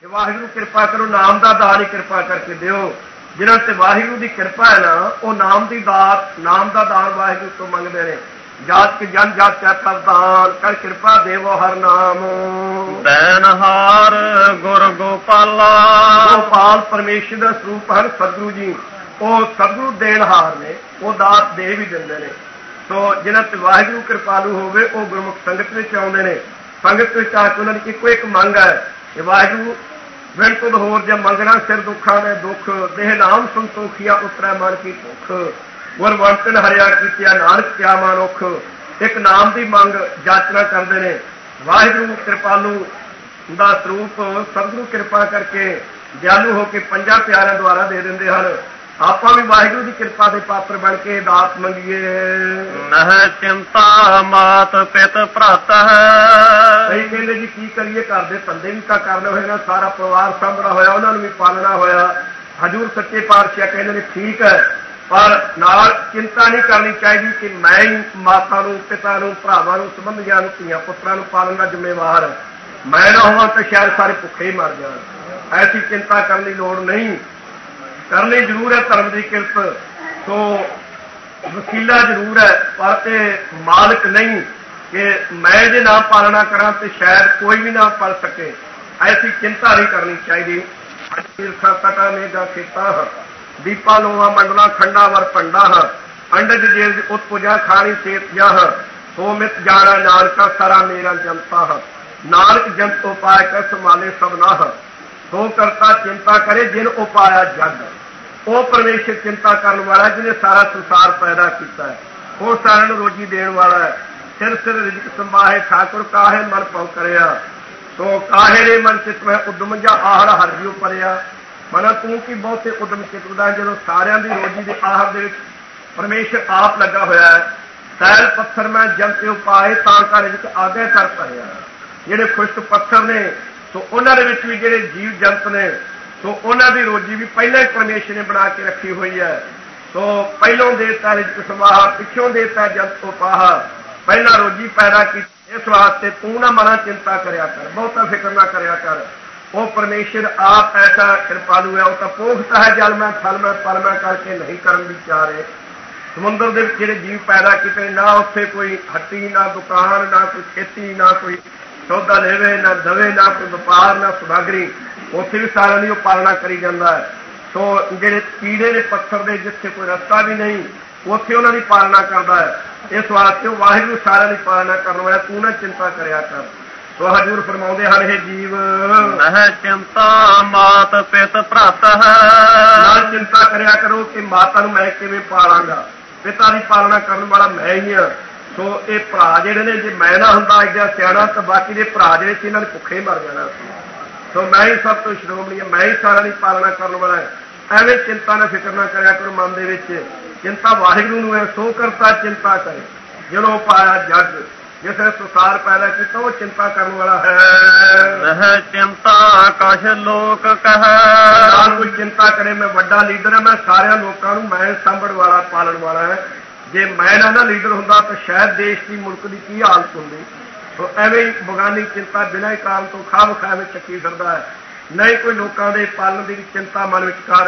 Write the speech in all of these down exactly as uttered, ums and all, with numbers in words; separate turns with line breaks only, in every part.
कि वाहिगुरू कृपा करो, नाम का दान ही कृपा करके दिओ। जिन्हां ते वाहिगुरू की कृपा है ना, वो नाम की दात, नाम का दान वाहिगुरू तो मंगते हैं। जात के जन जात चा प्रदान कर कृपा देवो हर नाम।
दैनहार गुर गोपाला,
गोपाल परमेश्वर का स्वरूप है सतगुरु जी। वो सतगुरु देनहार ने, वो दात दे भी देंगे ने। तो जिन्हां ते वाहिगुरू कृपालू होवे वो गुरमुख संगत में आउंदे ने। संगत में आके उन्होंने इको एक मंग है कि वाहिगुरू बिन तुद होर जब मंगना सिर दुखा ने दुख, देह नाम संतोखिया उतरै मन की भुख, गुर वंतन हरिया कीतिया नानक क्या मानुख। एक नाम की मंग जाचना करते हैं। वाहिगुरू कृपालू का स्वरूप सतगुरु कृपा करके दयालु होकर पंजा प्यारिਆਂ द्वारा दे देंगे हैं। आप भी वाहिगुरू की कृपा के पात्र बन के दात मंगीए।
नह चिंता मात पित भ्रात है।
कई कहते जी की करिए, घर के धंधे भी तो करने हुए ना, सारा परिवार सामना होया, उन्होंने भी पालना होया। हजूर सच्चे पातशाह कहते हैं ठीक है, पर नाल चिंता नहीं करनी चाहिए कि मैं ही माता नूं, पिता नूं, भरावां नूं, संबंधियां नूं, धीआं पुत्रां नूं पालण दा जिम्मेवार, मैं ना होवां तो शायद सारे भुखे ही मर जाण। ऐसी चिंता करने की लोड़ नहीं। करनी जरूर है धर्म की किरत, तो वसीला जरूर है, पर मालिक नहीं कि मैं जे ना पालना करा तो शायद कोई भी ना पल सके। ऐसी चिंता नहीं करनी चाहिए। तटा मेगा खेता दीपा लोहा मंडला खंडा वर पंडा अंडज जेल उत्पुजा खानी सेत जह सो मित जाना नानका सारा मेरा जनता नानक जंत उपाय कर संभाले सबना सो करता चिंता करे जिन उपाया जग। वो परमेश्वर चिंता करने वाला जिन्हें सारा संसार पैदा किया है। वो सारे रोजी देने वाला है। सिर सिर रिजक संभाहे ठाकुर काहे मन पौ करया, तो काहे रे मन चित में उदम जा आहड़ हरजियो परिया। मना तू की बहुते उदम चितदा जो सारिया की रोजी के आहड़ दे परमेश्वर आप लगा होया है। सैल पत्थर में जंत उपाए तां रिजक आगे कर परिया। जेडे खुश्क पत्थर ने तो उन्होंने भी जेडे जीव जंत ने तो उन्होंने रोजी भी पहले ही परमेश्वर ने बना के रखी हुई है। तो पहलों देता रिजक समाह, पिछों देता जंत उपाह। पहला रोजी पैदा की, इस वास्ते तू ना मना चिंता करया कर, बहुता फिक्र ना करया कर। वो परमेश्वर आप ऐसा कृपालु है। वो तो पोखता है जल में फल में पल में करके नहीं करन विचारे। समुद्र के जेडे जीव पैदा किए ना उत्थे कोई हट्टी ना दुकान ना कोई खेती ना कोई सौदा लेवे ना दवे ना कोई व्यापार ना सुदागरी, उत्थे भी सारा नहीं पालना करी जाता है। तो जेडे कीड़े ने पत्थर दे जिथे कोई रस्ता भी नहीं उत्थे उन्होंने पालना करता है। इस वास्ते वाहिगुरू सारा की पालना करने वाला, तू ना चिंता करया कर। तो हजूर फरमाउंदे हन हे जीव
नह चिंता मात पित भ्रात है।
ना चिंता करया करो कि माता नूं मैं किवें पालांगा, पिता की पालना करने वाला मैं ही हाँ। सो ये भरा जिहड़े ने, जे मैं ना हुंदा एडा सियाणा तो बाकी दे भरा जिहड़े सी इन्हां ने भुखे मर जाना सी। तो मैं ही सब तो श्रोमणी है, मैं ही सारा की पालना करने वाला है। एवं चिंता ना फिक्र ना करया करो मन दे विच। चिंता वाहिगुरू नूं है, सो करता चिंता करे जिन्हों पाया जग। जिसने संसार पैदा किया वो चिंता करने वाला है।
वह चिंता कश लोक कह,
कोई चिंता करे मैं बड़ा लीडर है, मैं सारे लोगों को मैं सांभण वाला पालन वाला है। जे मैं ना ना लीडर होंदा तो शायद देश की मुल्क की की हालत होंदी। तो एवं ही बगानी चिंता बिना ही काम तो खा बखा में चक्की फिरदा है। नहीं कोई लोगों के पालन की चिंता मन विच कर।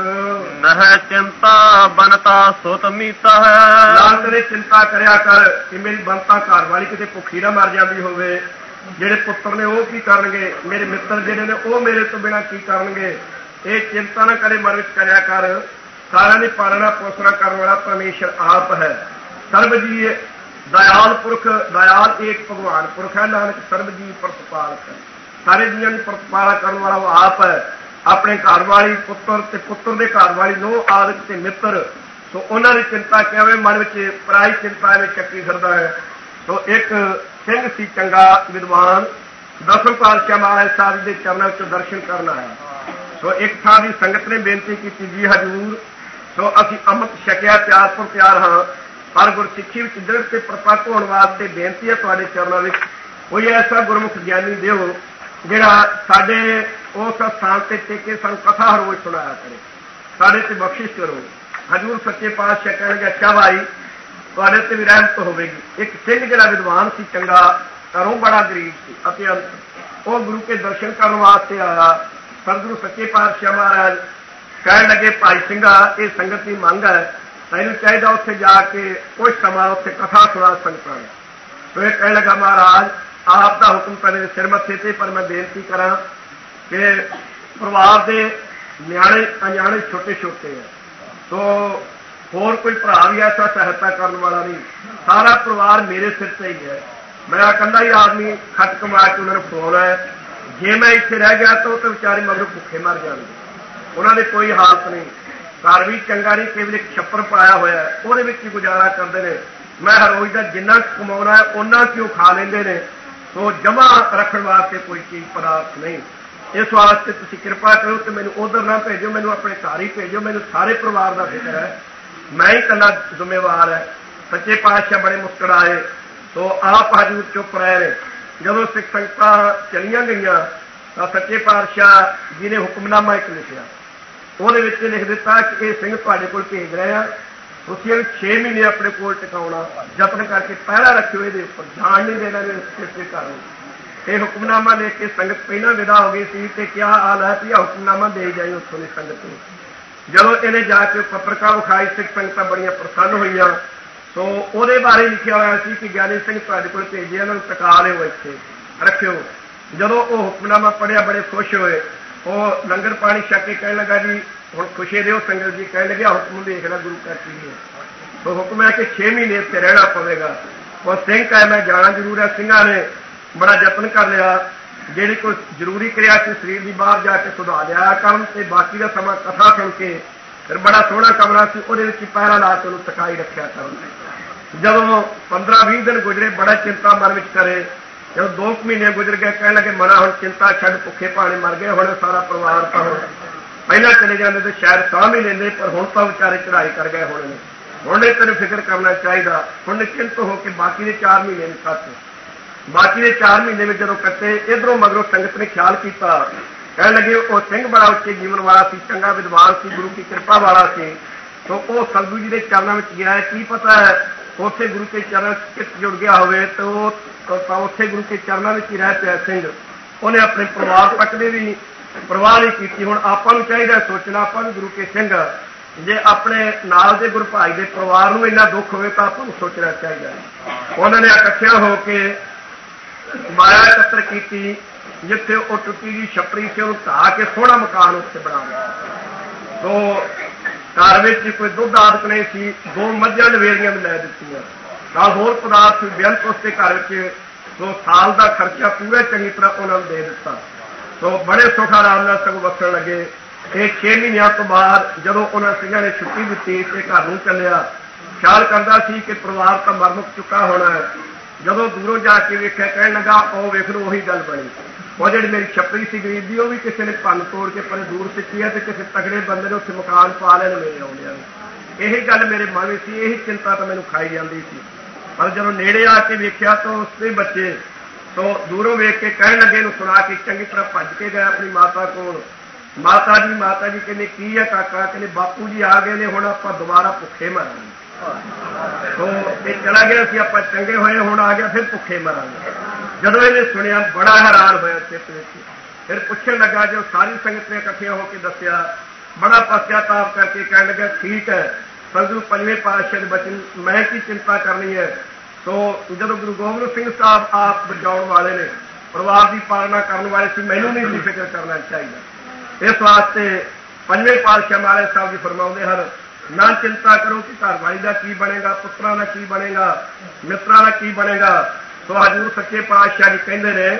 नह चिंता बनता सुत मीता है।
लाल करे चिंता करया कर कि मेरी बनता घर वाली किते भुखी ना मर जाती होवे। जेडे पुत्र ने वो की करनगे, मेरे मित्र जेडे ने वो मेरे तो बिना की करनगे। ये चिंता ना करे मन विच करया कर। सारा की पालना पोषण करने वाला परमेश्वर आप है। सर्वजी दयाल पुरख, दयाल एक भगवान पुरख है। नानक सर्वजी प्रतिपालक है, सारे जीवन की प्रतिपालना करने वाला वो आप है। अपने घर वाली पुत्र ते पुत्र के घर वाली नो आदत से मित्र, तो उन्होंने चिंता किया मन में पराई चिंता में चक्की फिरदा है। तो एक सिंह सी चंगा विद्वान दसम पातशाह महाराज साहब के चरणों च दर्शन करना है। तो एक थां की संगत ने बेनती की, जी हजूर तो असी अमृत छकिया प्यार पर प्यार हाँ, पर गुरसिੱਖੀ विच दृढ़ से प्रपक्क होने वास्ते बेनती है तुहाडे चरणों में कोई ऐसा गुरमुख ज्ञानी दिओ जिहड़ा साडे उस स्थान से टेके सानूं कथा हर रोज सुनाया करे, साडे ते बख्शिश करो। हजूर सच्चे पातशाह कहणगे अच्छा भाई तुहाडे ते भी रहमत होवेगी। एक सिंह जिहड़ा विद्वान सी चंगा, घरों बड़ा गरीब सी, अत्यंत वो गुरु के दर्शन करने वास्ते आया। सतगुरु सच्चे पातशाह महाराज कह लगे, भाई सिंघा ये संगत की मंग है, तैनूं चाहिए उत्थे जाके कुछ समा उत्थे कथा सुना संगतां नूं। तो यह कह लगा, महाराज आप दा हुक्म पहले सिर मत्थे ते, पर मैं बेनती करा कि परिवार के न्याणे अनजाने छोटे छोटे हैं, तो होर कोई भरा भी ऐसा सहायता करने वाला नहीं, सारा परिवार मेरे सिर से ही है। मैं अकेला ही आदमी खट कमा के उन्होंने फड़ाउणा है। जे मैं इत्थे रह गया तो बेचारे मगरों भुखे मर जाएंगे, उन्होंने कोई हालत नहीं, घर भी चंगा नहीं, केवल एक छप्पर पाया हुआ है, वो ही गुजारा करते हैं। मैं हर रोज का जिन्ना कमाना है उन्ना क्यों खा लेंगे ने, तो जमा रखने वास्ते कोई चीज पदार्थ नहीं। इस वास्ते तुसीं कृपा करो तो मैनूं उधर ना भेजो, मैनूं अपने घर ही भेजो, मैनूं सारे परिवार का फिक्र है, मैं ही कला जिम्मेवार है। सच्चे पातशाह बड़े मुस्कराए, तो आप हजूर चुप रहे। जदों सिख संगतां चलियां गईयां तो सच्चे पातशाह जी ने हुक्मनामा एक लिखिया, ਉਹਦੇ ਵਿੱਚ लिख दिता कि ये सिंह तुहाडे कोल भेज रहे हैं, तुसीं छे महीने अपने कोल टिकाउणा, यतन करके पहरा रखियो, इहदे उपर जान नहीं देना किसी घर नूं। ये हुक्मनामा देख के संगत पहला विदा हो गई सी ते क्या हाल है कि हुक्मनामा दे जाए उत्थों की संगत नूं। जदों इहने जाके पत्रिका विखाई, सिख संगतां बड़ियां प्रसन्न होईयां, तो ਉਹਦੇ बारे लिखिया होया सी कि ज्ञानी सिंह तुहाडे कोल भेजे, इन्हां नूं टका लिओ, इत्थे रखियो। जदों वो हुक्मनामा पढ़िया बड़े खुश होए, वो लंगर पानी छक के कहने लगा, जी हुण खुशी रहो संगत जी। कहने लगे, हुक्म देख ला गुरु का की है, तो हुक्म है कि छे महीने इत्थे रहना पवेगा। और सिंह कहे मैं जाना जरूर है। सिंघां ने बड़ा यतन कर लिया, ਜਿਹੜੀ कोई जरूरी क्रिया से शरीर की बाहर जाके सुधार लिया करन, ते बाकी का समा कथा सुन के फिर बड़ा सोहना कमरा से ਉਹਦੇ ਵਿੱਚ पहरा ला के ਉਹਨੂੰ टकाई रखिया करन। जदों पंद्रह बीस दिन गुजरे, बड़ा चिंता मन विच करे। जब दो महीने गुजर गए, कहने लगे मना हुण चिंता छड्ड, भुखे भाणे मर गए, हुण सारा परिवार तो हुण पहला चले जाते तो शायद साह भी लेंदे, पर हुण तो विचारे चढ़ाई कर गए, हुण ने हुण नहीं तेन फिक्र करना चाहिए। हुण निश्चिंत हो के बाकी के चार महीने में कट, बाकी के चार महीने में जदों कट्टे, इधरों मगरों संगत ने ख्याल किया, कह लगे वो सिंह बड़ा उच्चे जीवन वाला सी, चंगा विद्वान सी, गुरु की कृपा वाला सी, तो वह सतगुरु जी के चरणों में गया है। की पता है उत्थे गुरु के चरण चित जुड़ गया होवे, तो उत्थे गुरु के चरणों में ही रह पाया सिंह। उन्हें अपने परिवार तक ने भी परवाह नहीं की। हुण आपां नूं चाहिए सोचना, आपां भी गुरु के सिंह जे अपने नाल दे गुरु भाई के परिवार नूं इन्ना दुख होवे तो आपां नूं सोचना चाहिए। उन्होंने इकट्ठिया होके माया एकत्र की, जिथे वो टुटी जी छपरी से उन्होंने ढा के सोहना मकान उत्थे बना लिया। तो घर में कोई दुध आदत नहीं सी, दो मझां नवेलियां भी लै दित्तियां, नाल होर पदार्थ बेअंत उसके घर में दो साल का खर्चा पूरा चंगी तरह उन्होंने दे दिता। तो बड़े सुख आराम नाल सगों वसन लगे। ये छे महीनों तो बाद जदों उन्होंने सिंघां ने छुट्टी दी तो घर नूं चलिया, ख्याल करता सी कि परिवार तो मर मुक चुका होना है। जदों दूरों जाके वेख्या, कहने लगा ओ वेख लो उही गल बनी, वो जी मेरी छपरी सी गरीब दी, वो भी किसी ने भन तोड़ के परे दूर सिੱਟੀ है, तो किसी तगड़े बंदे ने उत्थे मकान पा लेने मेरे आउंदियां। यही गल मेरे मन में सी, यही चिंता तो मैनूं खाई जाती सी। पर जदों नेड़े आके वेख्या तो उसके बच्चे तो दूरों वेख के कहने लगे, नूं सुना के चंगी तरह भज के गए अपनी माता को। माता जी माता जी कहने की है काका, कहने बापू जी आ गए ने, हुण आपां दोबारा भुखे मरांगे। तो ये चला गया सी, आपां चंगे होए, हुण आ गया फिर भुखे मरांगे। जदों इहने सुनिया बड़ा हैरान होया चित्त विच, फिर पुछण लगा, जो सारी संगत ने इकट्ठियां होकर दसिया, बड़ा पश्चाताप करके कहने लगा, ठीक है सतगुरु पंजवें पातशाह दे बचन, मैं की चिंता करनी है। तो जदों गुरु गोबिंद सिंह साहब आप बचाउण वाले ने, परिवार की पालना करने वाले सी, मैनूं नहीं सी फिक्र करना चाहिए। इस वास्ते पंजवें पातशाह महाराज साहब जी फरमाउंदे हन, ना चिंता करो कि घर वाली का की बनेगा, पुत्रां का की बनेगा, मित्रां का की बनेगा। तो हजूर सच्चे पातशाह जी कहते हैं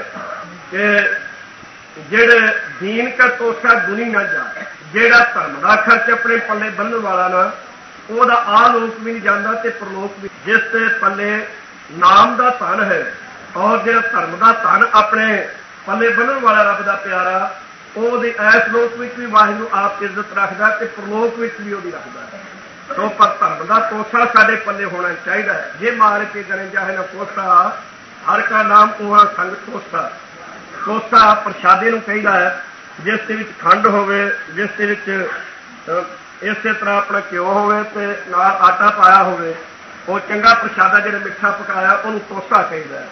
कि जेड़े दीन का तोसा दुनी ना जा, जेड़ा धर्म का खर्च अपने पल्ले बन्नण वाला ना, ਉਹਦਾ आलोक भी नहीं जाता तो परलोक भी। जिस पल्ले नाम का धन है और जो धर्म का धन अपने पल्ले बन्नण वाला रब का प्यारा, वो ऐस लोक में भी वाहिगुरू आप इज्जत रखता तो परलोक में भी वो रखता। तो पर धर्म का तोसा साडे पल्ले होना चाहिए। जे मार के करें चाहे ना कोसा, हर का नाम उहा संग कोसा। कोसा प्रसादे नूं कहीदा है, जिस दे विच खंड होवे, जिस दे विच इस तरह अपना घ्यो होवे ते नाल आटा पाया होवे, वो चंगा प्रसादा जिहड़ा मिठा पकाया उहनूं कोसा कहीदा है।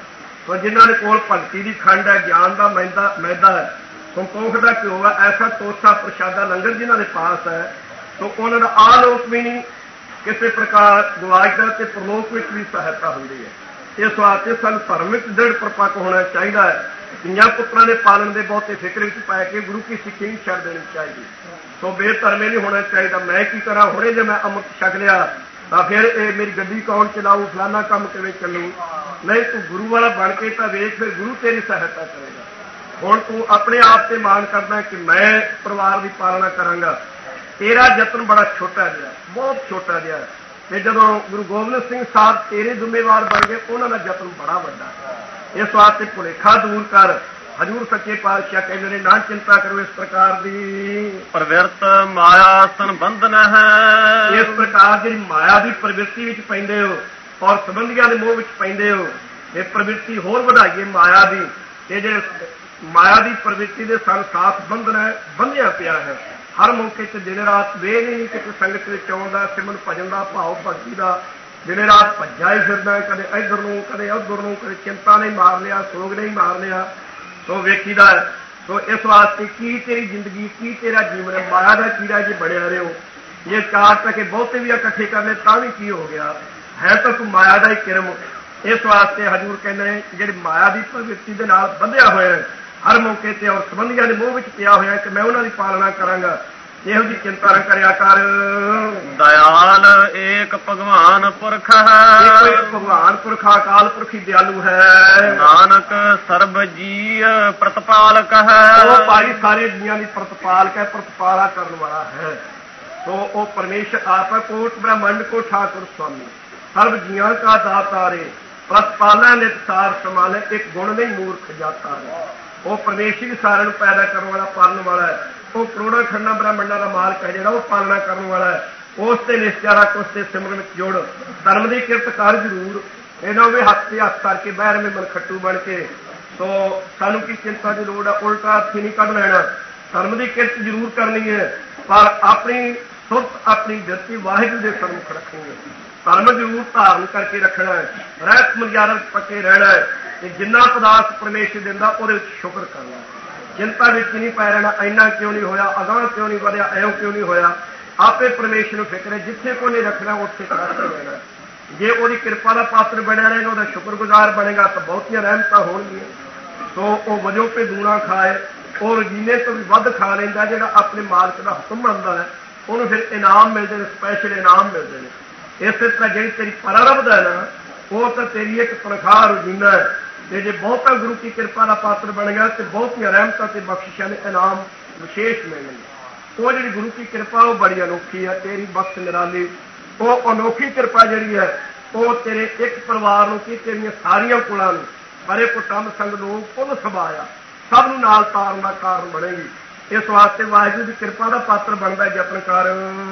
ਸੋ ਜਿਨ੍ਹਾਂ ਦੇ ਕੋਲ ਭਗਤੀ ਦੀ ਖੰਡ ਹੈ, ਗਿਆਨ ਦਾ ਮੈਦਾ ਮੈਦਾ ਹੈ, ਸੰਤੋਖ ਦਾ ਘਿਓ ਹੈ, ਐਸਾ ਤੋਸਾ ਪ੍ਰਸ਼ਾਦਾ ਲੰਗਰ ਜਿਨ੍ਹਾਂ ਦੇ ਪਾਸ ਹੈ, ਸੋ ਉਹਨਾਂ ਦਾ ਆਲੋਕ ਵੀ ਨਹੀਂ ਕਿਸੇ ਪ੍ਰਕਾਰ ਗਵਾਚਦਾ ਤੇ ਪ੍ਰਲੋਕ ਵਿੱਚ ਵੀ ਸਹਾਇਤਾ ਹੁੰਦੀ ਹੈ। ਇਸ ਵਾਸਤੇ ਸਾਨੂੰ ਧਰਮ ਵਿੱਚ ਦ੍ਰਿੜ ਪ੍ਰਪੱਕ ਹੋਣਾ ਚਾਹੀਦਾ ਹੈ। ਧੀਆਂ ਪੁੱਤਰਾਂ ਦੇ ਪਾਲਣ ਦੇ ਬਹੁਤੇ ਫਿਕਰ ਵਿੱਚ ਪੈ ਕੇ ਗੁਰੂ ਕੀ ਸਿੱਖੀ ਨਹੀਂ ਛੱਡ ਦੇਣੀ ਚਾਹੀਦੀ। ਸੋ ਬੇਧਰਮੇ ਨਹੀਂ ਹੋਣਾ ਚਾਹੀਦਾ। ਮੈਂ ਕੀ ਕਰਾਂ, ਹੁਣੇ ਜੇ ਮੈਂ ਅੰਮ੍ਰਿਤ ਛਕ ਲਿਆ ਤਾਂ ਫਿਰ ਇਹ ਮੇਰੀ ਗੱਡੀ ਕੌਣ ਚਲਾਊ, ਫਲਾਨਾ ਕੰਮ ਕਿਵੇਂ ਚੱਲੂ। ਨਹੀਂ, ਤੂੰ ਗੁਰੂ ਵਾਲਾ ਬਣ ਕੇ ਤਾਂ ਵੇਖ, ਫਿਰ ਗੁਰੂ ਤੇਰੀ ਸਹਾਇਤਾ ਕਰੇਗਾ। ਹੁਣ ਤੂੰ ਆਪਣੇ ਆਪ ਤੇ ਮਾਣ ਕਰਦਾ ਕਿ ਮੈਂ ਪਰਿਵਾਰ ਦੀ ਪਾਲਣਾ ਕਰਾਂਗਾ। ਤੇਰਾ ਯਤਨ ਬੜਾ ਛੋਟਾ ਜਿਹਾ, ਬਹੁਤ ਛੋਟਾ ਜਿਹਾ, ਤੇ ਜਦੋਂ ਗੁਰੂ ਗੋਬਿੰਦ ਸਿੰਘ ਸਾਹਿਬ ਤੇਰੇ ਜ਼ਿੰਮੇਵਾਰ ਬਣ ਗਏ, ਉਹਨਾਂ ਦਾ ਯਤਨ ਬੜਾ ਵੱਡਾ। ਇਸ ਵਾਸਤੇ ਭੁਲੇਖਾ ਦੂਰ ਕਰ। ਹਜ਼ੂਰ ਸੱਚੇ ਪਾਤਸ਼ਾਹ ਕਹਿੰਦੇ ਨੇ, ਨਾ ਚਿੰਤਾ ਕਰੋ ਇਸ ਪ੍ਰਕਾਰ ਦੀ।
ਪ੍ਰਵਿਰਤ ਮਾਇਆ ਸੰਬੰਧਨ ਹੈ।
ਇਸ ਪ੍ਰਕਾਰ ਜਿਹੜੀ ਮਾਇਆ ਦੀ ਪ੍ਰਵਿਰਤੀ ਵਿੱਚ ਪੈਂਦੇ ਹੋ ਔਰ ਸੰਬੰਧੀਆਂ ਦੇ ਮੋਹ ਵਿੱਚ ਪੈਂਦੇ ਹੋ, ਇਹ ਪ੍ਰਵਿਰਤੀ ਹੋਰ ਵਧਾਈਏ ਮਾਇਆ ਦੀ। ਇਹ ਜਿਹੜੇ ਮਾਇਆ ਦੀ ਪ੍ਰਵਿਰਤੀ ਦੇ ਸਾਨੂੰ ਸਾਥ ਬੰਧਨ ਹੈ, ਬੰਧਿਆ ਪਿਆ ਹੈ। ਹਰ ਮੌਕੇ 'ਚ ਦਿਨ ਰਾਤ ਵੇਹ ਨਹੀਂ ਕਿਤੇ ਸੰਗਤ ਵਿੱਚ ਆਉਣ ਦਾ, ਸਿਮਰਨ ਭਜਨ ਦਾ, ਭਾਵ ਭਗਤੀ ਦਾ। ਦਿਨ ਰਾਤ ਭੱਜਾ ਹੀ ਫਿਰਦਾ, ਕਦੇ ਇੱਧਰ ਨੂੰ ਕਦੇ ਉੱਧਰ ਨੂੰ, ਕਦੇ ਚਿੰਤਾ ਨਹੀਂ ਮਾਰ ਲਿਆ, ਸੋਗ ਨਹੀਂ ਮਾਰ ਲਿਆ। ਸੋ ਵੇਖੀਦਾ। ਸੋ ਇਸ ਵਾਸਤੇ ਕੀ ਤੇਰੀ ਜ਼ਿੰਦਗੀ, ਕੀ ਤੇਰਾ ਜੀਵਨ ਹੈ, ਮਾਇਆ ਦਾ ਕੀੜਾ ਜੇ ਬੜਿਆ ਰਹੋ। ਇਹ ਚਾਰ ਟਕੇ ਬਹੁਤੇ ਵੀ ਇਕੱਠੇ ਕਰ ਲਏ ਤਾਂ ਵੀ ਕੀ ਹੋ ਗਿਆ, ਹੈ ਤਾਂ ਤੂੰ ਮਾਇਆ ਦਾ ਹੀ ਕਿਰਮ। ਇਸ ਵਾਸਤੇ ਹਜ਼ੂਰ ਕਹਿੰਦੇ ਨੇ ਜਿਹੜੀ ਮਾਇਆ ਦੀ ਪ੍ਰਵਿਰਤੀ ਦੇ ਨਾਲ ਬੰਧਿਆ ਹੋਇਆ, ਹਰ ਮੌਕੇ ਤੇ ਔਰ ਸੰਬੰਧੀਆਂ ਦੇ ਮੋਹ ਵਿੱਚ ਪਿਆ ਹੋਇਆ ਕਿ ਮੈਂ ਉਹਨਾਂ ਦੀ ਪਾਲਣਾ ਕਰਾਂਗਾ, ਇਹੋ ਜਿਹੀ ਚਿੰਤਾ ਨਾ ਕਰਿਆ ਕਰ।
ਦਇਆਲ ਏਕ ਭਗਵਾਨ ਪੁਰਖ ਹੈ।
ਕੋਈ ਭਗਵਾਨ ਪੁਰਖ ਅਕਾਲ ਪੁਰਖ ਹੀ ਦਿਆਲੂ ਹੈ।
ਨਾਨਕ ਸਰਬ ਜੀ ਪ੍ਰਤਪਾਲਕ ਹੈ।
ਉਹ ਭਾਈ ਸਾਰੇ ਜੀਆਂ ਦੀ ਪ੍ਰਤਪਾਲਕ ਹੈ, ਪ੍ਰਤਪਾਲਾ ਕਰਨ ਵਾਲਾ ਹੈ। ਸੋ ਉਹ ਪਰਮੇਸ਼ਰ ਆਪ ਹੈ। ਕੋਟ ਬ੍ਰਹਮੰਡ ਕੋ ਠਾकुर स्वामी ਸਰਬ ਜੀਆਂ ਕਾ ਦਾਤਾਰੇ ਪ੍ਰਤਪਾਲਾ ਨਿਤਸਾਰ ਸਮਾਲੇ ਇੱਕ ਗੁਣ ਨਹੀਂ ਮੂਰਖ ਜਾਤਾ ਹੈ। ਉਹ ਪਰਮੇਸ਼ਰ ਸਾਰਿਆਂ ਨੂੰ ਪੈਦਾ ਕਰਨ ਵਾਲਾ, ਪਾਲਣ ਵਾਲਾ ਹੈ। ਉਹ ਕਰੋੜਾਂ ਖੰਡਾਂ ਬ੍ਰਹਮੰਡਾਂ ਦਾ ਮਾਲਕ ਹੈ, ਜਿਹੜਾ ਉਹ ਪਾਲਣਾ ਕਰਨ ਵਾਲਾ ਹੈ। ਉਸ ਤੇ ਨਿਸ਼ਚੈ ਰੱਖ, ਉਸ ਤੇ ਸਿਮਰਨ ਵਿੱਚ ਜੋੜ, ਧਰਮ ਦੀ ਕਿਰਤ ਕਰ ਜ਼ਰੂਰ। ਇਹਨਾਂ ਵੀ ਹੱਥ ਤੇ ਹੱਥ ਕਰਕੇ ਬਹਿਰਵੇਂ ਮਨਖੱਟੂ ਬਣ ਕੇ। ਸੋ ਸਾਨੂੰ ਕੀ ਚਿੰਤਾ ਦੀ ਲੋੜ ਹੈ, ਉਲਟਾ ਹੱਥੀ ਨਹੀਂ ਕੱਢ ਲੈਣਾ। ਧਰਮ ਦੀ ਕਿਰਤ ਜ਼ਰੂਰ ਕਰਨੀ ਹੈ, ਪਰ ਆਪਣੀ ਸੁਰਤ, ਆਪਣੀ ਬਿਰਤੀ ਵਾਹਿਗੁਰੂ ਦੇ ਸਨਮੁਖ ਰੱਖਣੀ ਹੈ। ਧਰਮ ਜ਼ਰੂਰ ਧਾਰਨ ਕਰਕੇ ਰੱਖਣਾ ਹੈ, ਰਹਿਤ ਮਰਿਆਦਾ ਪੱਕੇ ਰਹਿਣਾ ਹੈ, ਤੇ ਜਿੰਨਾ ਪਦਾਰਥ ਪਰਮੇਸ਼ਰ ਦਿੰਦਾ ਉਹਦੇ ਵਿੱਚ ਸ਼ੁਕਰ ਕਰਨਾ। ਚਿੰਤਾ ਵਿੱਚ ਨਹੀਂ ਪੈ ਰਹਿਣਾ, ਇੰਨਾ ਕਿਉਂ ਨਹੀਂ ਹੋਇਆ, ਅਗਾਂਹ ਕਿਉਂ ਨਹੀਂ ਵਧਿਆ, ਐਉਂ ਕਿਉਂ ਨਹੀਂ ਹੋਇਆ। ਆਪੇ ਪਰਮੇਸ਼ਰ ਨੂੰ ਫਿਕਰ ਹੈ, ਜਿੱਥੇ ਕੋਈ ਨਹੀਂ ਰੱਖਣਾ ਉੱਥੇ ਕਰਦੇ ਰਹਿਣਾ। ਜੇ ਉਹਦੀ ਕਿਰਪਾ ਦਾ ਪਾਤਰ ਬਣਿਆ ਰਹੇਗਾ, ਉਹਦਾ ਸ਼ੁਕਰਗੁਜ਼ਾਰ ਬਣੇਗਾ ਤਾਂ ਬਹੁਤੀਆਂ ਰਹਿਮਤਾਂ ਹੋਣਗੀਆਂ। ਸੋ ਉਹ ਵਜੋਂ ਪੇ ਦੂਣਾ ਖਾਏ, ਉਹ ਰਜੀਨੇ ਤੋਂ ਵੀ ਵੱਧ ਖਾ ਲੈਂਦਾ। ਜਿਹੜਾ ਆਪਣੇ ਮਾਲਕ ਦਾ ਹੁਕਮ ਮੰਨਦਾ ਹੈ, ਉਹਨੂੰ ਫਿਰ ਇਨਾਮ ਮਿਲਦੇ ਨੇ, ਸਪੈਸ਼ਲ ਇਨਾਮ ਮਿਲਦੇ ਨੇ। ਇਸੇ ਤਰ੍ਹਾਂ ਜਿਹੜੀ ਤੇਰੀ ਪਰਾਰਬਧ ਹੈ ਨਾ, ਉਹ ਤਾਂ ਤੇਰੀ ਇੱਕ ਤਨਖਾਹ ਰੋਜ਼ੀਨਾ ਹੈ। ਤੇ ਜੇ ਬਹੁਤਾ ਗੁਰੂ ਕੀ ਕਿਰਪਾ ਦਾ ਪਾਤਰ ਬਣ ਗਿਆ ਤੇ ਬਹੁਤੀਆਂ ਰਹਿਮਤਾਂ ਤੇ ਬਖਸ਼ਿਸ਼ਾਂ ਦੇ ਇਨਾਮ ਵਿਸ਼ੇਸ਼ ਮਿਲਣਗੇ। ਉਹ ਜਿਹੜੀ ਗੁਰੂ ਕੀ ਕਿਰਪਾ ਉਹ ਬੜੀ ਅਨੋਖੀ ਹੈ, ਤੇਰੀ ਬਖਸ਼ ਨਿਰਾਲੀ। ਉਹ ਅਨੋਖੀ ਕਿਰਪਾ ਜਿਹੜੀ ਹੈ ਉਹ ਤੇਰੇ ਇੱਕ ਪਰਿਵਾਰ ਨੂੰ ਕੀ, ਤੇਰੀਆਂ ਸਾਰੀਆਂ ਕੁਲਾਂ ਨੂੰ, ਪਰੇ ਕੁਟੰਬ ਸੰਗ ਲੋਕ ਪੁੱਲ ਸਭਾਇਆ, ਸਭ ਨੂੰ ਨਾਲ ਤਾਰਨ ਦਾ ਕਾਰਨ ਬਣੇਗੀ। ਇਸ ਵਾਸਤੇ ਵਾਹਿਗੁਰੂ ਦੀ ਕਿਰਪਾ ਦਾ ਪਾਤਰ ਬਣਦਾ ਯਤਨ ਕਰ।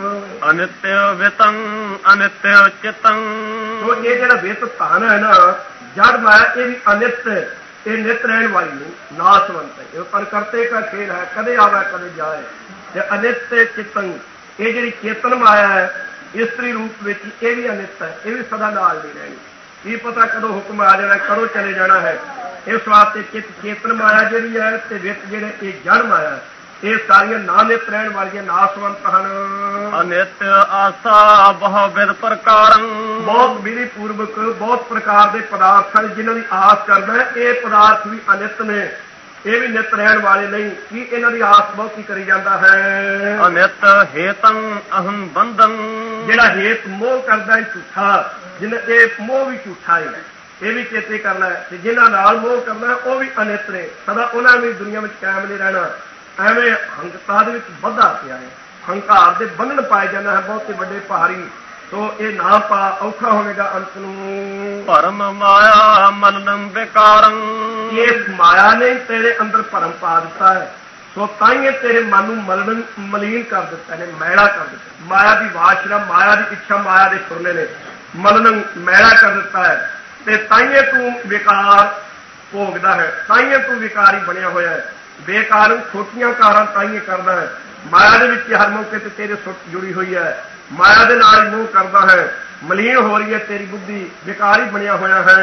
ਅਨਿਤਯ ਵਿਤੰ ਅਨਿਤਯ ਚਿਤੰ।
ਸੋ ਇਹ ਜਿਹੜਾ ਵਿਤ ਧਨ ਹੈ ਨਾ, ਜੜ ਮਾਇਆ, ਇਹ ਵੀ ਅਨਿਤ, ਇਹ ਨਿਤ ਰਹਿਣ ਵਾਲੀ ਨਹੀਂ, ਨਾਸਵੰਤ ਹੈ। ਇਹ ਪਰ ਕਰਤੇ ਕਾ ਖੇਲ ਹੈ, ਕਦੇ ਆਵੇ ਕਦੇ ਜਾਏ। ਤੇ ਅਨਿਤ ਚਿਤੰ, ਇਹ ਜਿਹੜੀ ਚੇਤਨ ਮਾਇਆ ਹੈ ਇਸਤਰੀ ਰੂਪ ਵਿੱਚ, ਇਹ ਵੀ ਅਨਿਤ ਹੈ, ਇਹ ਵੀ ਸਦਾ ਨਾਲ ਨਹੀਂ ਰਹਿਣੀ। ਕੀ ਪਤਾ ਕਦੋਂ ਹੁਕਮ ਆ ਜਾਣਾ, ਕਦੋਂ ਚਲੇ ਜਾਣਾ ਹੈ। ਇਸ ਵਾਸਤੇ ਚਿਤ ਚੇਤਨ ਮਾਇਆ ਜਿਹੜੀ ਹੈ ਤੇ ਵਿਤ ਜਿਹੜੇ ਇਹ ਜੜ ਮਾਇਆ, ਇਹ ਸਾਰੀਆਂ ਨਾ ਨਿਤ ਰਹਿਣ ਵਾਲੀਆਂ, ਨਾਸਵੰਤ ਹਨ।
ਅਨਿਤ ਆਸਾ ਬਹੁ ਵਿਧ ਪ੍ਰਕਾਰੰ।
ਬਹੁਤ ਵਿਧੀ ਪੂਰਵਕ ਬਹੁਤ ਪ੍ਰਕਾਰ ਦੇ ਪਦਾਰਥ ਹਨ ਜਿਨ੍ਹਾਂ ਦੀ ਆਸ ਕਰਦਾ ਹੈ। ਇਹ ਪਦਾਰਥ ਵੀ ਅਨਿਤ ਨੇ, ਇਹ ਵੀ ਨਿਤ ਰਹਿਣ ਵਾਲੇ ਨਹੀਂ। ਕੀ ਇਹਨਾਂ ਦੀ ਆਸ ਬਹੁਤੀ ਕਰੀ ਜਾਂਦਾ ਹੈ।
ਅਨਿਤ ਹੇਤੰ ਅਹੰ ਬੰਧੰ।
ਜਿਹੜਾ ਹੇਤ ਮੋਹ ਕਰਦਾ ਹੈ ਝੂਠਾ, ਜਿਹਨੇ ਇਹ ਮੋਹ ਵੀ ਝੂਠਾ ਹੈ, ਇਹ ਵੀ ਚੇਤੇ ਕਰਨਾ ਹੈ। ਤੇ ਜਿਨ੍ਹਾਂ ਨਾਲ ਮੋਹ ਕਰਨਾ ਉਹ ਵੀ ਅਨਿਤ ਨੇ, ਸਦਾ ਉਹਨਾਂ ਵੀ ਦੁਨੀਆ ਵਿੱਚ ਕਾਇਮ ਨਹੀਂ ਰਹਿਣਾ। ਐਵੇਂ ਹੰਕਾਰ ਦੇ ਵਿੱਚ ਵਧਾ ਪਿਆ ਹੈ, ਹੰਕਾਰ ਦੇ ਬੰਧਨ ਪਾਏ ਜਾਣਾ ਹੈ ਬਹੁਤੇ ਵੱਡੇ ਭਾਰੀ। ਸੋ ਇਹ ਨਾ ਪਾ, ਔਖਾ ਹੋਵੇਗਾ ਅੰਤ ਨੂੰ।
ਭਰਮ ਮਾਇਆ ਮਲਨੰ ਵਿਕਾਰੰ।
ਇਸ ਮਾਇਆ ਨੇ ਤੇਰੇ ਅੰਦਰ ਭਰਮ ਪਾ ਦਿੱਤਾ ਹੈ। ਸੋ ਤਾਈਏ ਤੇਰੇ ਮਨ ਨੂੰ ਮਲਨ ਮਲੀਨ ਕਰ ਦਿੱਤਾ ਨੇ, ਮੈਲਾ ਕਰ ਦਿੱਤਾ। ਮਾਇਆ ਦੀ ਵਾਸ਼ਨਾ, ਮਾਇਆ ਦੀ ਇੱਛਾ, ਮਾਇਆ ਦੇ ਫੁਰਨੇ ਨੇ ਮਲਨ ਮੈਲਾ ਕਰ ਦਿੱਤਾ ਹੈ। ਤੇ ਤਾਈਏ ਤੂੰ ਵਿਕਾਰ ਭੋਗਦਾ ਹੈ, ਤਾਈਏ ਤੂੰ ਵਿਕਾਰੀ ਬਣਿਆ ਹੋਇਆ ਹੈ। ਬੇਕਾਰ ਛੋਟੀਆਂ ਕਾਰਾਂ ਤਾਈਏ ਕਰਦਾ ਹੈ। ਮਾਇਆ ਦੇ ਵਿੱਚ ਹਰ ਮੌਕੇ ਤੇ ਤੇਰੇ ਸੁੱਟ ਜੁੜੀ ਹੋਈ ਹੈ, ਮਾਇਆ ਦੇ ਨਾਲ ਮੋਹ ਕਰਦਾ ਹੈ। ਮਲੀਨ ਹੋ ਰਹੀ ਹੈ ਤੇਰੀ ਬੁੱਧੀ, ਬੇਕਾਰ ਹੀ ਬਣਿਆ ਹੋਇਆ ਹੈ।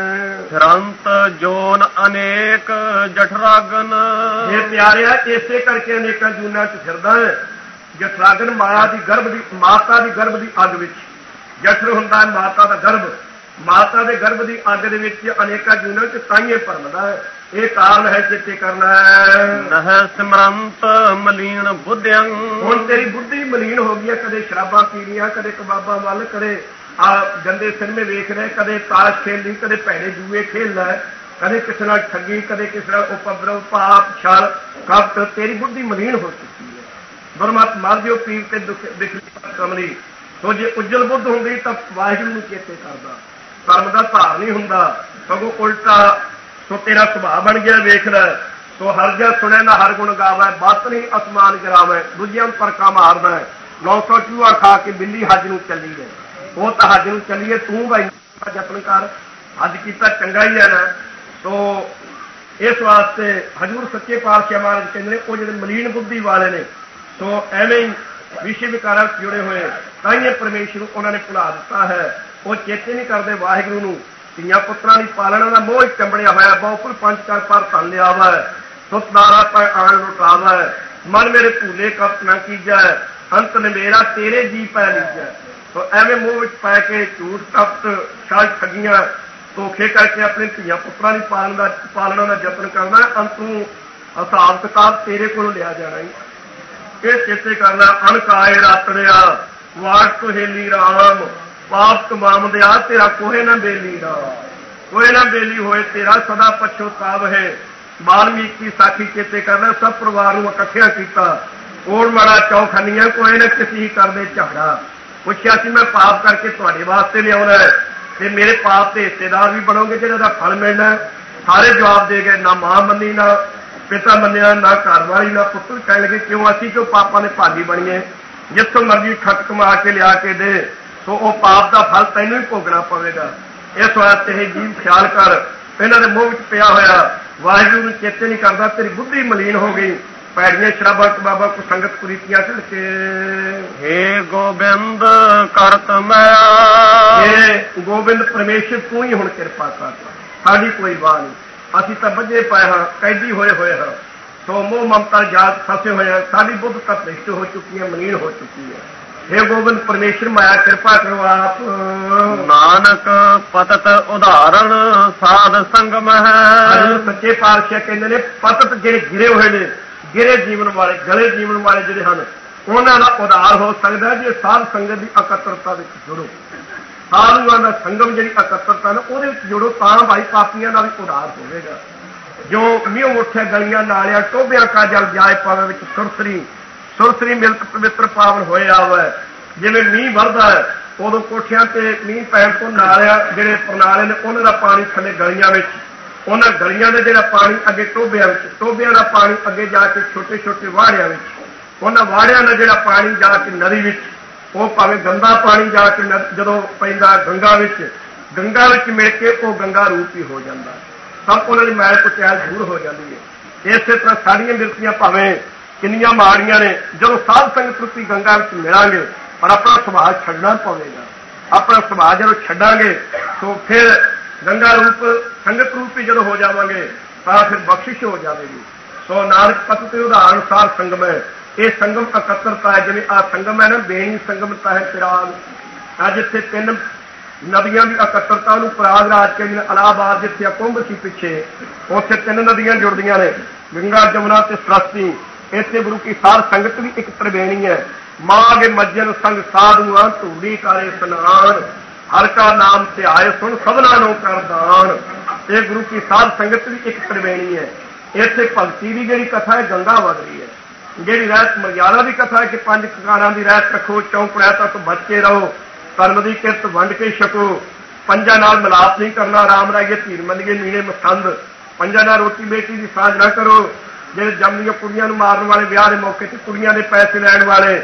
ਫਿਰੰਤ ਜੋਨ ਅਨੇਕ ਜਠਰਾਗਨ।
ਇਹ ਪਿਆਰਿਆ ਇਸੇ ਕਰਕੇ ਅਨੇਕਾਂ ਜੂਨਾਂ ਚ ਫਿਰਦਾ ਹੈ। ਜਠਰਾਗਨ ਮਾਇਆ ਦੀ ਗਰਭ ਦੀ, ਮਾਤਾ ਦੀ ਗਰਭ ਦੀ ਅੱਗ ਵਿੱਚ। ਜਠਰ ਹੁੰਦਾ ਹੈ ਮਾਤਾ ਦਾ ਗਰਭ, ਮਾਤਾ ਦੇ ਗਰਭ ਦੀ ਅੱਗ ਦੇ ਵਿੱਚ ਅਨੇਕਾਂ ਜੂਨਾਂ ਚ ਤਾਈਏ ਭਰਮਦਾ ਹੈ। ਇਹ ਕਾਰਨ ਹੈ ਚੇਤੇ ਕਰਨਾ ਹੈ।
ਨਹ ਸਿਮਰੰਤ ਮਲੀਨ ਬੁੱਧਿਆਂ।
ਹੁਣ ਤੇਰੀ ਬੁੱਧੀ ਮਲੀਨ ਹੋ ਗਈ ਹੈ, ਕਦੇ ਸ਼ਰਾਬਾਂ ਪੀ ਲਈਆਂ, ਕਦੇ ਕਬਾਬਾਂ ਵੱਲ, ਕਦੇ ਆ ਗੰਦੇ ਸਿਨੇਮੇ ਵੇਖ ਰਹੇ, ਕਦੇ ਤਾਸ਼ ਖੇਲ ਲਈ, ਕਦੇ ਭੈੜੇ ਜੂਏ ਖੇਲ ਲੈ, ਕਦੇ ਕਿਸੇ ਨਾਲ ਠੱਗੀ, ਕਦੇ ਕਿਸੇ ਨਾਲ ਉਪਦਰਵ, ਪਾਪ, ਛਲ, ਕਪਟ। ਤੇਰੀ ਬੁੱਧੀ ਮਲੀਨ ਹੋ ਚੁੱਕੀ ਹੈ। ਗੁਰਮਤਿ ਮਰ ਦਿਓ ਪੀਰ ਤੇ ਦੁਖ ਕਮਲੀ। ਸੋ ਜੇ ਉੱਜਲ ਬੁੱਧ ਹੁੰਦੀ ਤਾਂ ਵਾਹਿਗੁਰੂ ਨੂੰ ਚੇਤੇ ਕਰਦਾ, ਧਰਮ ਦਾ ਭਾਰ ਨਹੀਂ ਹੁੰਦਾ, ਸਗੋਂ ਉਲਟਾ। ਸੋ ਤੇਰਾ ਸੁਭਾਅ ਬਣ ਗਿਆ, ਵੇਖ ਲੈ। ਸੋ ਹਰ ਜਾ ਸੁਣਿਆ ਨਾ ਹਰ ਗੁਣ ਗਾਵੈ, ਬਾਤ ਨਹੀਂ ਅਸਮਾਨ ਗਿਰਾਵੈ, ਦੂਜਿਆਂ ਨੂੰ ਪਰਕਾ ਮਾਰਦਾ। ਨੌ ਸੌ ਚੂਹਾ ਖਾ ਕੇ ਬਿੱਲੀ ਹੱਜ ਨੂੰ ਚੱਲੀ ਹੈ। ਉਹ ਤਾਂ ਹੱਜ ਨੂੰ ਚੱਲੀਏ, ਤੂੰ ਭਾਈ ਯਤਨ ਕਰ, ਹੱਜ ਕੀਤਾ ਚੰਗਾ ਹੀ ਹੈ ਨਾ। ਸੋ ਇਸ ਵਾਸਤੇ ਹਜ਼ੂਰ ਸੱਚੇ ਪਾਤਸ਼ਾਹ ਮਹਾਰਾਜ ਕਹਿੰਦੇ ਨੇ ਉਹ ਜਿਹੜੇ ਮਲੀਨ ਬੁੱਧੀ ਵਾਲੇ ਨੇ, ਸੋ ਐਵੇਂ ਹੀ ਵਿਸ਼ੇ ਵਿਕਾਰਾਂ ਜੁੜੇ ਹੋਏ, ਤਾਈਏ ਪਰਮੇਸ਼ਰ ਨੂੰ ਉਹਨਾਂ ਨੇ ਭੁਲਾ ਦਿੱਤਾ ਹੈ। ਉਹ ਚੇਤੇ ਨਹੀਂ ਕਰਦੇ ਵਾਹਿਗੁਰੂ ਨੂੰ। ਧੀਆਂ ਪੁੱਤਰਾਂ ਦੀ ਪਾਲਣਾ ਦਾ ਮੋਹ ਚੰਬੜਿਆ ਹੋਇਆ, ਬਹੁਪੁਰ ਪੰਜ ਕਰ ਪਰ ਧਨ ਲਿਆ ਵਾ, ਸੁਤਨਾਰਾ ਪੈ ਆਣ ਲੁਟਾਵਾ, ਮਨ ਮੇਰੇ ਭੂਲੇ ਕਪਟ ਨਾ ਕੀਜੈ, ਅੰਤ ਨੇ ਮੇਰਾ ਤੇਰੇ ਜੀ ਪੈ ਲੀਜੈ। ਸੋ ਐਵੇਂ ਮੋਹ ਵਿੱਚ ਪੈ ਕੇ ਝੂਠ ਕਪਟ ਛਲ ਠੱਗੀਆਂ ਧੋਖੇ ਕਰਕੇ ਆਪਣੇ ਧੀਆਂ ਪੁੱਤਰਾਂ ਦੀ ਪਾਲਣ ਦਾ ਪਾਲਣਾ ਦਾ ਯਤਨ ਕਰਨਾ, ਅੰਤੋਂ ਹਿਸਾਬ ਕਿਤਾਬ ਤੇਰੇ ਕੋਲੋਂ ਲਿਆ ਜਾਣਾ ਹੀ। ਇਹ ਚੇਤੇ ਕਰਨਾ। ਅਣਕਾਏ ਰਾਤੜਿਆ ਵਾਟ ਤੁਹੇਲੀ ਰਾਮ, ਪਾਪ ਕਮਾਮ ਦਿਆ ਤੇਰਾ ਕੋਹੇ ਨਾ ਬੇਲੀ ਰਾਮ। ਕੋਹੇ ਨਾ ਬੇਲੀ ਹੋਏ ਤੇਰਾ ਸਦਾ ਪਛੋਤਾਵ ਹੈ। ਵਾਲਮੀਕ ਦੀ ਸਾਖੀ ਚੇਤੇ ਕਰਨਾ। ਸਭ ਪਰਿਵਾਰ ਨੂੰ ਇਕੱਠਿਆ ਕੀਤਾ, ਕੋੜ ਮਾੜਾ ਚੌਖਾਨੀਆਂ, ਕੋਈ ਨਾ ਕਿਸੇ ਹੀ ਕਰਦੇ ਝਗੜਾ। ਪੁੱਛਿਆ ਸੀ ਮੈਂ ਪਾਪ ਕਰਕੇ ਤੁਹਾਡੇ ਵਾਸਤੇ ਲਿਆਉਣਾ ਹੈ ਤੇ ਮੇਰੇ ਪਾਪ ਦੇ ਹਿੱਸੇਦਾਰ ਵੀ ਬਣੋਗੇ ਜਿਹਨਾਂ ਦਾ ਫਲ ਮਿਲਣਾ। ਸਾਰੇ ਜਵਾਬ ਦੇ ਗਏ, ਨਾ ਮਾਂ ਮੰਨੀ, ਨਾ ਪਿਤਾ ਮੰਨਿਆ, ਨਾ ਘਰ ਵਾਲੀ, ਨਾ ਪੁੱਤਰ। ਕਹਿਣ ਲੱਗੇ ਕਿਉਂ ਅਸੀਂ ਕਿਉਂ ਪਾਪਾਂ ਦੇ ਭਾਗੀ ਬਣੀਏ? ਜਿੱਥੋਂ ਮਰਜ਼ੀ ਠੱਕ ਕਮਾ ਕੇ ਲਿਆ ਕੇ ਦੇ, ਸੋ ਉਹ ਪਾਪ ਦਾ ਫਲ ਤੈਨੂੰ ਹੀ ਭੋਗਣਾ ਪਵੇਗਾ। ਇਸ ਵਾਸਤੇ ਇਹ ਜੀਵ ਖਿਆਲ ਕਰ, ਇਹਨਾਂ ਦੇ ਮੂੰਹ ਵਿੱਚ ਪਿਆ ਹੋਇਆ ਵਾਹਿਗੁਰੂ ਨੂੰ ਚੇਤੇ ਨਹੀਂ ਕਰਦਾ। ਤੇਰੀ ਬੁੱਧੀ ਮਲੀਨ ਹੋ ਗਈ, ਪੈੜੀਆਂ ਸ਼ਰਾਬਾਂ ਕਬਾਬਾਂ ਕੋ ਸੰਗਤ ਕੁਰੀਤੀਆਂ ਚੜ ਕੇ।
ਹੇ ਗੋਬਿੰਦ ਕਰਤ ਮੈਂ,
ਇਹ ਗੋਬਿੰਦ ਪਰਮੇਸ਼ਰ ਤੂੰ ਹੀ ਹੁਣ ਕਿਰਪਾ ਕਰ, ਸਾਡੀ ਕੋਈ ਵਾਹ ਨਹੀਂ। ਅਸੀਂ ਤਾਂ ਬੱਝੇ ਪਏ ਹਾਂ, ਕੈਦੀ ਹੋਏ ਹੋਏ ਹਾਂ। ਸੋ ਮੋਹ ਮਮਤਾ ਜਾਤ ਫਸੇ ਹੋਏ ਹਾਂ। ਸਾਡੀ ਬੁੱਧ ਤਾਂ ਭ੍ਰਿਸ਼ਟ ਹੋ ਚੁੱਕੀ ਹੈ, ਮਲੀਨ ਹੋ ਚੁੱਕੀ ਹੈ। ਹੇ ਗੋਬਿੰਦ ਪਰਮੇਸ਼ਰ ਮਾਇਆ ਕਿਰਪਾ ਕਰੋ ਆਪ।
ਨਾਨਕ ਪਤਤ ਉਦਾਹਰਣ ਸਾਧ ਸੰਗਮ ਹੈ।
ਸੱਚੇ ਪਾਤਸ਼ਾਹ ਕਹਿੰਦੇ ਨੇ ਪਤਤ ਜਿਹੜੇ ਗਿਰੇ ਹੋਏ ਨੇ, ਗਿਰੇ ਜੀਵਨ ਵਾਲੇ, ਗਲੇ ਜੀਵਨ ਵਾਲੇ ਜਿਹੜੇ ਹਨ, ਉਹਨਾਂ ਦਾ ਉਦਾਰ ਹੋ ਸਕਦਾ ਜੇ ਸਾਧ ਸੰਗਤ ਦੀ ਇਕੱਤਰਤਾ ਵਿੱਚ ਜੁੜੋ। ਸਾਧੂਆਂ ਦਾ ਸੰਗਮ ਜਿਹੜੀ ਇਕੱਤਰਤਾ ਨੇ ਉਹਦੇ ਵਿੱਚ ਜੁੜੋ, ਤਾਂ ਭਾਈ ਪਾਪੀਆਂ ਦਾ ਵੀ ਉਦਾਰ ਹੋਵੇਗਾ। ਜੋ ਮੀਂਹ ਉੱਠਿਆ ਗਲੀਆਂ ਨਾਲਿਆਂ ਟੋਭਿਆਂ ਕਾ ਜਲ ਜਾਏ ਪਾਵੇ ਵਿੱਚ ਸੁਰਸਰੀ, ਸੁਰਸਰੀ ਮਿਲਕ ਪਵਿੱਤਰ ਪਾਵਨ ਹੋਏ ਆਵੇ। ਜਿਵੇਂ ਮੀਂਹ ਵਰਦਾ ਹੈ ਉਦੋਂ ਕੋਠਿਆਂ ਤੇ ਮੀਂਹ ਪੈਣ ਤੋਂ ਨਾਲਿਆਂ ਜਿਹੜੇ ਪ੍ਰਣਾਲੇ ਨੇ ਉਹਨਾਂ ਦਾ ਪਾਣੀ ਥੱਲੇ ਗਲੀਆਂ ਵਿੱਚ, ਉਹਨਾਂ ਗਲੀਆਂ ਦੇ ਜਿਹੜਾ ਪਾਣੀ ਅੱਗੇ ਟੋਭਿਆਂ ਵਿੱਚ, ਟੋਭਿਆਂ ਦਾ ਪਾਣੀ ਅੱਗੇ ਜਾ ਕੇ ਛੋਟੇ ਛੋਟੇ ਵਾੜਿਆਂ ਵਿੱਚ, ਉਹਨਾਂ ਵਾੜਿਆਂ ਦਾ ਜਿਹੜਾ ਪਾਣੀ ਜਾ ਕੇ ਨਦੀ ਵਿੱਚ, ਉਹ ਭਾਵੇਂ ਗੰਦਾ ਪਾਣੀ ਜਾ ਕੇ ਜਦੋਂ ਪੈਂਦਾ ਗੰਗਾ ਵਿੱਚ, ਗੰਗਾ ਵਿੱਚ ਮਿਲ ਕੇ ਉਹ ਗੰਗਾ ਰੂਪ ਹੀ ਹੋ ਜਾਂਦਾ। ਸਭ ਉਹਨਾਂ ਦੀ ਮੈਲ ਕੁਚੈਲ ਦੂਰ ਹੋ ਜਾਂਦੀ ਹੈ। ਇਸੇ ਤਰ੍ਹਾਂ ਸਾਰੀਆਂ ਬਿਰਤੀਆਂ ਭਾਵੇਂ ਕਿੰਨੀਆਂ ਮਾੜੀਆਂ ਨੇ, ਜਦੋਂ ਸਾਧ ਸੰਗਤ ਰੂਪੀ ਗੰਗਾ ਵਿੱਚ ਮਿਲਾਂਗੇ ਪਰ ਆਪਣਾ ਸੁਭਾਅ ਛੱਡਣਾ ਪਵੇਗਾ। ਆਪਣਾ ਸੁਭਾਅ ਜਦੋਂ ਛੱਡਾਂਗੇ ਤਾਂ ਫਿਰ ਗੰਗਾ ਰੂਪ ਸੰਗਤ ਰੂਪੀ ਜਦੋਂ ਹੋ ਜਾਵਾਂਗੇ ਤਾਂ ਫਿਰ ਬਖਸ਼ਿਸ਼ ਹੋ ਜਾਵੇਗੀ। ਸੋ ਨਾਨਕ ਪਤ ਤੇ ਉਦਾਹਰਨ ਸਾਰ ਸੰਗਮ ਹੈ। ਇਹ ਸੰਗਮ ਇਕੱਤਰਤਾ ਹੈ। ਜਿਵੇਂ ਆਹ ਸੰਗਮ ਹੈ ਨਾ, ਬੇਣੀ ਸੰਗਮਤਾ ਹੈ ਪਿਰਾਗ। ਅੱਜ ਇੱਥੇ ਤਿੰਨ ਨਦੀਆਂ ਦੀ ਇਕੱਤਰਤਾ, ਉਹਨੂੰ ਪ੍ਰਾਗ ਰਾਜ ਕਹਿੰਦੇ ਨੇ। ਇਲਾਹਾਬਾਦ ਜਿੱਥੇ ਕੁੰਭ ਸੀ ਪਿੱਛੇ, ਉੱਥੇ ਤਿੰਨ ਨਦੀਆਂ ਜੁੜਦੀਆਂ ਨੇ, ਗੰਗਾ, ਜਮੁਨਾ ਤੇ ਸਰਸਵਤੀ। ਇੱਥੇ ਗੁਰੂ ਕੀ ਸਾਧ ਸੰਗਤ ਵੀ ਇੱਕ ਤ੍ਰਿਵੇਣੀ ਹੈ। ਮਾਂ ਦੇ ਮੱਜਨ ਸੰਗ ਸਾਧੂਆਂ ਧੂੜੀ ਕਰੇ ਸਨਾਨ, ਹਰ ਕਾ ਨਾਮ ਧਿਆਏ ਸੁਣ ਸਭਨਾ ਨੂੰ ਕਰ ਦਾਨ। ਇਹ ਗੁਰੂ ਕੀ ਸਾਧ ਸੰਗਤ ਵੀ ਇੱਕ ਤ੍ਰਿਵੇਣੀ ਹੈ। ਇੱਥੇ ਭਗਤੀ ਦੀ ਜਿਹੜੀ ਕਥਾ ਹੈ ਗੰਗਾ ਵਗ ਰਹੀ ਹੈ। ਜਿਹੜੀ ਰਹਿਤ ਮਰਿਆਦਾ ਦੀ ਕਥਾ ਹੈ ਕਿ ਪੰਜ ਕਕਾਰਾਂ ਦੀ ਰਹਿਤ ਰੱਖੋ, ਚੌਂਕੜਿਆ ਤੱਕ ਬਚ ਕੇ ਰਹੋ, ਧਰਮ ਦੀ ਕਿਰਤ ਵੰਡ ਕੇ ਛਕੋ, ਪੰਜਾਂ ਨਾਲ ਮਿਲਾਪ ਨਹੀਂ ਕਰਨਾ, ਰਾਮ ਰਾਈਏ ਧੀਰ ਮੰਨੀਏ ਮੀਣੇ ਮਸੰਦ, ਪੰਜਾਂ ਨਾਲ ਰੋਟੀ ਬੇਟੀ ਦੀ ਸਾਂਝ ਨਾ ਕਰੋ। ਜਿਹੜੇ ਜੰਮਦੀਆਂ ਕੁੜੀਆਂ ਨੂੰ ਮਾਰਨ ਵਾਲੇ, ਵਿਆਹ ਦੇ ਮੌਕੇ ਤੇ ਕੁੜੀਆਂ ਦੇ ਪੈਸੇ ਲੈਣ ਵਾਲੇ,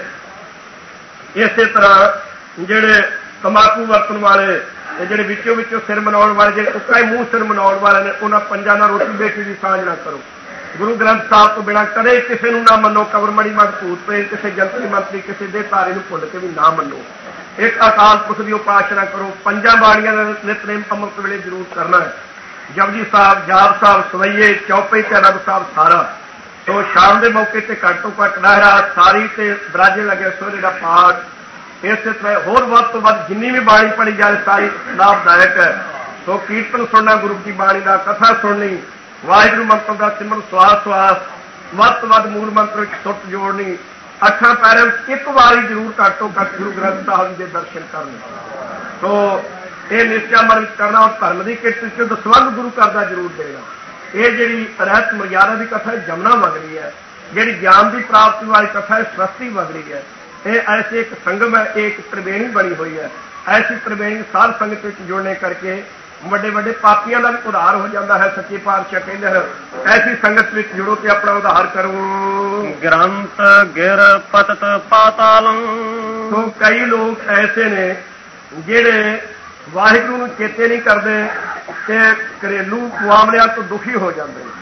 ਇਸੇ ਤਰ੍ਹਾਂ ਜਿਹੜੇ ਤੰਬਾਕੂ ਵਰਤਣ ਵਾਲੇ, ਇਹ ਜਿਹੜੇ ਵਿੱਚੋਂ ਵਿੱਚੋਂ ਸਿਰ ਮਨਾਉਣ ਵਾਲੇ, ਜਿਹੜੇ ਉੱਕਾ ਹੀ ਮੂੰਹ ਸਿਰ ਮਨਾਉਣ ਵਾਲੇ ਨੇ, ਉਹਨਾਂ ਪੰਜਾਂ ਨਾਲ ਰੋਟੀ ਬੇਟੀ ਦੀ ਸਾਂਝ ਨਾ ਕਰੋ। ਗੁਰੂ ਗ੍ਰੰਥ ਸਾਹਿਬ ਤੋਂ ਬਿਨਾਂ ਕਦੇ ਕਿਸੇ ਨੂੰ ਨਾ ਮੰਨੋ। ਕਬਰ ਮੜੀ ਮੜ ਭੂਤ ਪ੍ਰੇਤ, ਕਿਸੇ ਜੰਤਰੀ ਮੰਤਰੀ, ਕਿਸੇ ਦੇ ਤਾਰੇ ਨੂੰ ਭੁੱਲ ਕੇ ਵੀ ਨਾ ਮੰਨੋ। ਇੱਕ ਅਕਾਲ ਪੁਰਖ ਦੀ ਉਪਾਸਨਾ ਕਰੋ। ਪੰਜਾਂ ਬਾਣੀਆਂ ਦਾ ਨਿਤਨੇਮ ਅੰਮ੍ਰਿਤ ਵੇਲੇ ਜ਼ਰੂਰ ਕਰਨਾ ਹੈ। ਜਪਜੀ ਸਾਹਿਬ, ਜਾਪ ਸਾਹਿਬ, ਸਵਈਏ, ਚੌਪਈ ਤੇ ਰਬ ਸਾਹਿਬ ਸਾਰਾ। ਸੋ ਸ਼ਾਮ ਦੇ ਮੌਕੇ ਤੇ ਘੱਟ ਤੋਂ ਘੱਟ ਲਹਿਰਾ ਸਾਰੀ ਤੇ ਬਰਾਜੇ ਲੱਗੇ ਸੋਹਰੇ ਦਾ ਪਾਠ। ਇਸੇ ਤਰ੍ਹਾਂ ਹੋਰ ਵੱਧ ਤੋਂ ਵੱਧ ਜਿੰਨੀ ਵੀ ਬਾਣੀ ਪੜ੍ਹੀ ਜਾਏ ਸਾਰੀ ਲਾਭਦਾਇਕ ਹੈ। ਸੋ ਕੀਰਤਨ ਸੁਣਨਾ, ਗੁਰੂ ਕੀ ਬਾਣੀ ਦਾ ਕਥਾ ਸੁਣਨੀ, ਵਾਹਿਗੁਰੂ ਮੰਤਰ ਦਾ ਸਿਮਰਨ ਸਵਾਸ ਸਵਾਸ, ਵੱਧ ਤੋਂ ਵੱਧ ਮੂਲ ਮੰਤਰ ਵਿੱਚ ਸੁੱਟ ਜੋੜਨੀ, ਅੱਠਾਂ ਪੈਰਾਂ ਵਿੱਚ ਇੱਕ ਵਾਰੀ ਜ਼ਰੂਰ ਘੱਟ ਤੋਂ ਘੱਟ ਗੁਰੂ ਗ੍ਰੰਥ ਸਾਹਿਬ ਦੇ ਦਰਸ਼ਨ ਕਰਨੇ। ਸੋ ਇਹ ਨਿਸ਼ਚਾ ਮਨ ਵਿੱਚ ਕਰਨਾ। ਔਰ ਧਰਮ ਦੀ ਕਿਰਤ ਵਿੱਚ ਦਸਵੰਧ ਗੁਰੂ ਘਰ ਦਾ ਜ਼ਰੂਰ ਦੇਣਾ। ਇਹ ਜਿਹੜੀ ਰਹਿਤ ਮਰਿਆਦਾ ਦੀ ਕਥਾ ਹੈ ਜਮਨਾ ਵਗ ਰਹੀ ਹੈ, ਜਿਹੜੀ ਗਿਆਨ ਦੀ ਪ੍ਰਾਪਤੀ ਵਾਲੀ ਕਥਾ ਹੈ ਸਰਸਤੀ ਵਗ ਰਹੀ ਹੈ। ਇਹ ਐਸੇ ਇੱਕ ਸੰਗਮ ਹੈ, ਇਹ ਇੱਕ ਤ੍ਰਿਵੇਣੀ ਬਣੀ ਹੋਈ ਹੈ। ਐਸੀ ਤ੍ਰਿਵੇਣੀ ਸਾਧ ਸੰਗਤ ਵਿੱਚ ਜੁੜਨੇ ਕਰਕੇ ਵੱਡੇ ਵੱਡੇ ਪਾਪੀਆਂ ਦਾ ਵੀ ਉਧਾਰ ਹੋ ਜਾਂਦਾ ਹੈ। ਸੱਚੇ ਪਾਤਸ਼ਾਹ ਕਹਿੰਦੇ ਹਨ, ਐਸੀ ਸੰਗਤ ਵਿੱਚ ਜੁੜੋ ਤੇ ਆਪਣਾ ਉਧਾਰ ਕਰੋ।
ਗ੍ਰੰਥ ਗਿਰ ਪਤਤ ਪਾਤਾਲੰ।
ਸੋ ਕਈ ਲੋਕ ਐਸੇ ਨੇ ਜਿਹੜੇ ਵਾਹਿਗੁਰੂ ਨੂੰ ਚੇਤੇ ਨਹੀਂ ਕਰਦੇ ਤੇ ਘਰੇਲੂ ਮਾਮਲਿਆਂ ਤੋਂ ਦੁਖੀ ਹੋ ਜਾਂਦੇ ਨੇ।